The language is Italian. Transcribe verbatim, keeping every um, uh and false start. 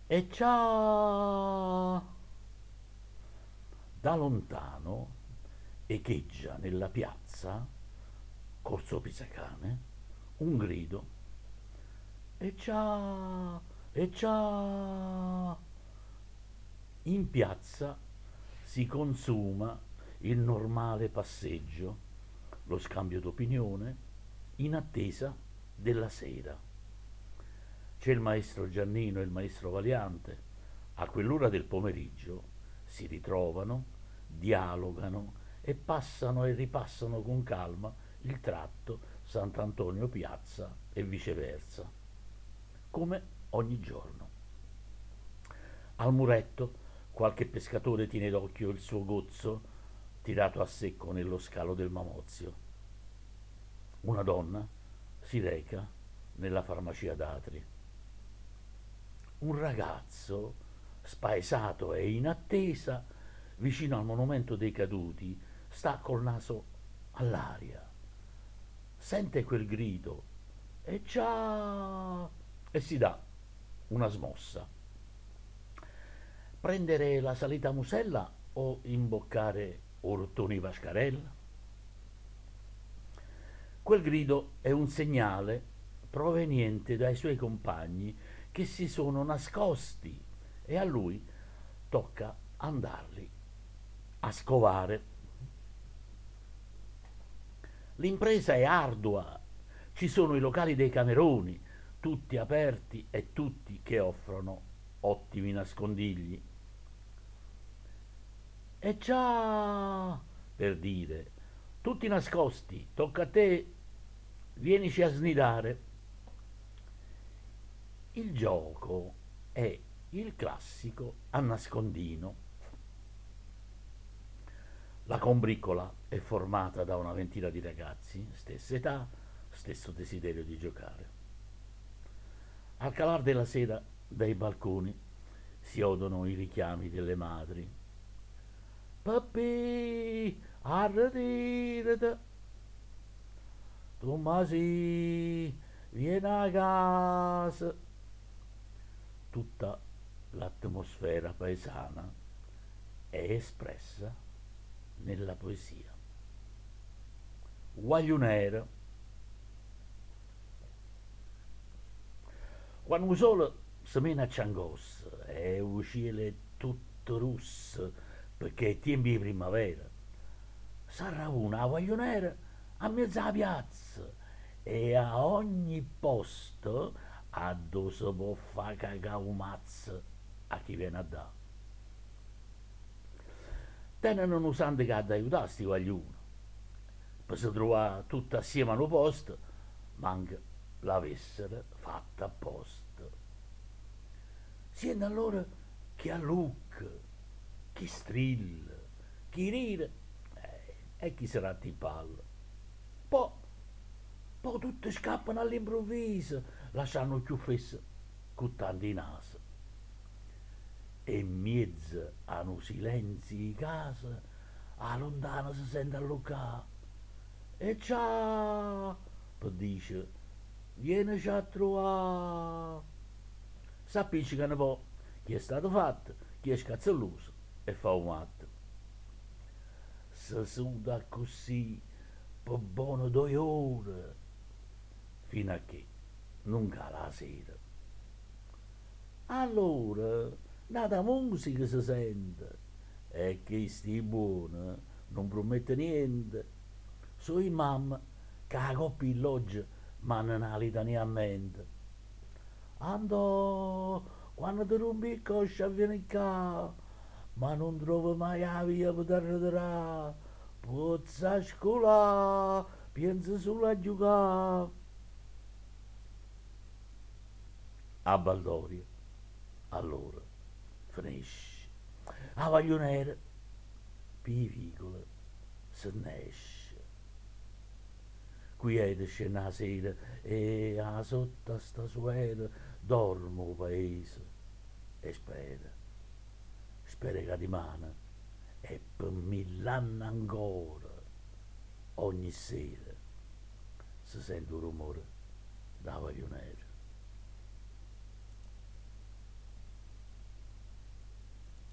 E già da lontano echeggia nella piazza, Corso Pisacane, un grido. E già, e già. In piazza si consuma il normale passeggio, lo scambio d'opinione, in attesa della sera. C'è il maestro Giannino e il maestro Valiante. A quell'ora del pomeriggio si ritrovano, dialogano e passano e ripassano con calma il tratto Sant'Antonio Piazza e viceversa, come ogni giorno. Al muretto qualche pescatore tiene d'occhio il suo gozzo tirato a secco nello scalo del Mamozio. Una donna si reca nella farmacia d'Atri. Un ragazzo, spaesato e in attesa, vicino al monumento dei caduti, sta col naso all'aria. Sente quel grido e già e si dà una smossa. Prendere la salita Musella o imboccare Ortoni Vascarella? Quel grido è un segnale proveniente dai suoi compagni che si sono nascosti e a lui tocca andarli a scovare. L'impresa è ardua, ci sono i locali dei Cameroni, tutti aperti e tutti che offrono ottimi nascondigli. E già, per dire, tutti nascosti, tocca a te, vienici a snidare. Il gioco è il classico a nascondino. La combriccola è formata da una ventina di ragazzi, stessa età, stesso desiderio di giocare. Al calar della sera dai balconi si odono i richiami delle madri. Papì, arretirate! Tommasi, vieni a casa! Tutta l'atmosfera paesana è espressa nella poesia. Guagliunera. Quando il sole si mena a Ciangos e il cielo è tutto rosso perché è tempo di primavera, si arrauna la guagliunera a mezzo alla piazza e a ogni posto a dove si può fare cagare un mazzo a chi viene a dare. Tenono un santo che ha da aiutare sti guagliuni. Per si trovare tutti assieme a un posto, manca l'avessero fatta apposta. Siete allora chi allucca, chi strilla, chi ride eh, e chi si ratta in palla. Poi, poi tutti scappano all'improvviso, lasciando più fesso con tanti naso. E in mezzo a un silenzio di casa, a lontano si sente alluccare. E ciao, poi dice, vienici a trovare. S'appiccicano poi chi è stato fatto, chi è scazzolluso e fa un matto. Si suda così per buono due ore, fino a che non cala la sera. Allora, nata musica si sente e che sti buona non promette niente. Sui mamma che la coppia in loggia mandano litaniamente. Andò, quando ti rompi il coscia vieni qua, ma non trovo mai la via per tornare. Pozza scuola, pensa solo a giocare. A Baldoria, allora, finisce. A Vaglionera, pivicola, se ne esce. Quiete scena la sera e a sotto a sta suera dormo il paese e spera, spera che rimane e per mill'anni ancora ogni sera si sente un rumore da Vaglionera.